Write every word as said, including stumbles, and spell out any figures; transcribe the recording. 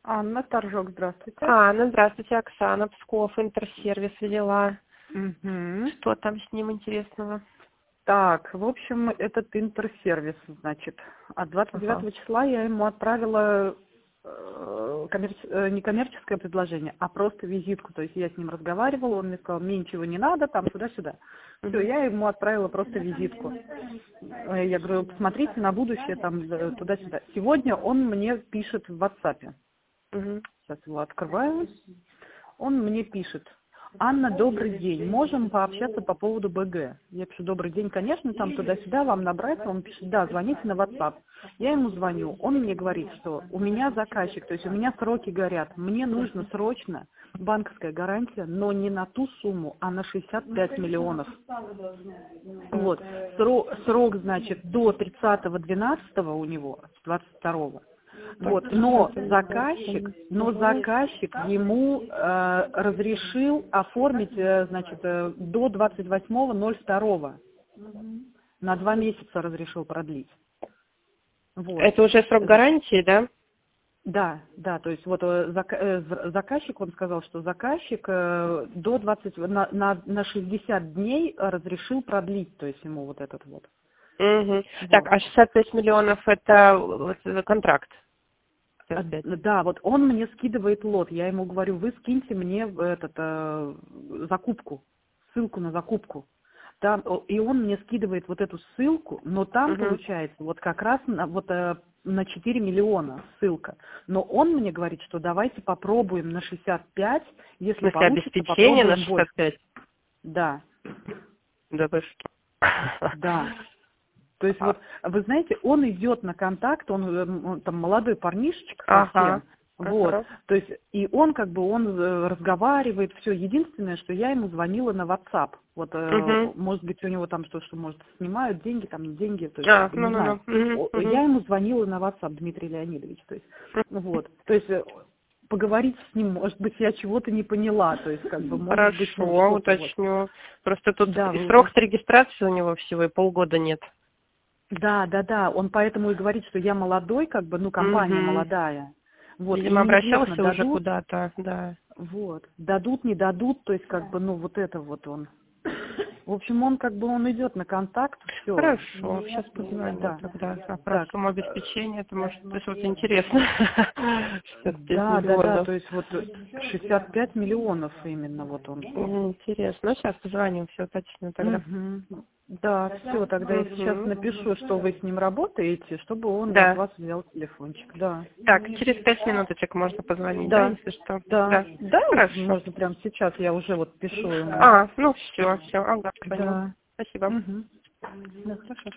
Анна, Торжок, здравствуйте. А, ну здравствуйте, Оксана, Псков, Интерсервис взяла. Угу. Что там с ним интересного? Так, в общем, этот Интерсервис, значит, от двадцать девятого Ага. числа я ему отправила э, коммерч- э, не коммерческое предложение, а просто визитку. То есть я с ним разговаривала, он мне сказал, мне ничего не надо, там туда-сюда. Все, Мгм. я ему отправила просто визитку. Э, Я говорю, посмотрите на будущее, там, э, туда-сюда. Сегодня он мне пишет в WhatsApp. Мгм. Сейчас его открываю. Он мне пишет: Анна, добрый день, можем пообщаться по поводу БГ? Я пишу: добрый день, конечно, там туда-сюда, вам набрать? Он пишет: да, звоните на WhatsApp. Я ему звоню, он мне говорит, что у меня заказчик, то есть у меня сроки горят, мне нужно срочно банковская гарантия, но не на ту сумму, а на шестьдесят пять миллионов. Вот, срок, срок, значит, до тридцатого двенадцатого у него, двадцать второго. Так, Вот, но сейчас заказчик, я но заказчик ему э, разрешил оформить, э, значит, э, до двадцать восьмого ноль второго. На два месяца разрешил продлить. Вот. Это уже срок З- гарантии, да? Да, да, то есть вот э, зака- э, з- заказчик, он сказал, что заказчик э, до двадцати, на, на, на шестьдесят дней разрешил продлить, то есть ему вот этот вот. Угу. Так, Вот. а шестьдесят пять миллионов это вот, э, контракт? А, шестьдесят пять. Да, вот он мне скидывает лот. Я ему говорю, вы скиньте мне в этот, э, закупку, ссылку на закупку. Там, о, и он мне скидывает вот эту ссылку, но там Угу. получается вот как раз на, вот, э, на четыре миллиона ссылка. Но он мне говорит, что давайте попробуем на шестьдесят пять, В если смысле, получится, обеспечение на попробуем шестьдесят больше. пять? Да, Да вы что? да. То есть вот, вы знаете, он идет на контакт, он, э, он там молодой парнишечка Ага. совсем, вот, Ага. то есть, и он как бы, он э, разговаривает, все, единственное, что я ему звонила на WhatsApp, вот, э, Угу. может быть, у него там что, что, может, снимают деньги, там, не деньги, то есть, как А, бы, не ну-ну-ну. знаю. Угу. О, Угу. Я ему звонила на WhatsApp, Дмитрий Леонидович, то есть, вот, то есть, э, поговорить с ним, может быть, я чего-то не поняла, то есть, как бы, может быть, ну, Хорошо, что-то вот. уточню. Просто тут Да, и вы срок уточните. регистрации у него всего и полгода нет. Да, да, да, он поэтому и говорит, что я молодой, как бы, ну, компания Угу. молодая. Вот, и Видимо, неизвестно, обращался уже дадут, куда-то, да. вот, дадут, не дадут, то есть, как бы, ну, вот это вот он. В общем, он, как бы, он идет на контакт, все. Хорошо, сейчас позвоню Да, тогда про так, сумму обеспечения, это может, то есть вот интересно. шестьдесят пять да, да, да, миллионов. то есть, вот, шестьдесят пять миллионов именно, вот он. Мгм, интересно. Ну, сейчас позвоним, все точно тогда. Угу. Да, все, тогда я сейчас Мгм. напишу, что вы с ним работаете, чтобы он от Да. вас взял телефончик, да. Так, через пять минуточек можно позвонить, да, Да, если что? да, Да. да, вот Хорошо. можно прямо сейчас, я уже вот пишу ему. А, ну все, все, ага, понял. Да. Спасибо. Угу. Да, хорошо.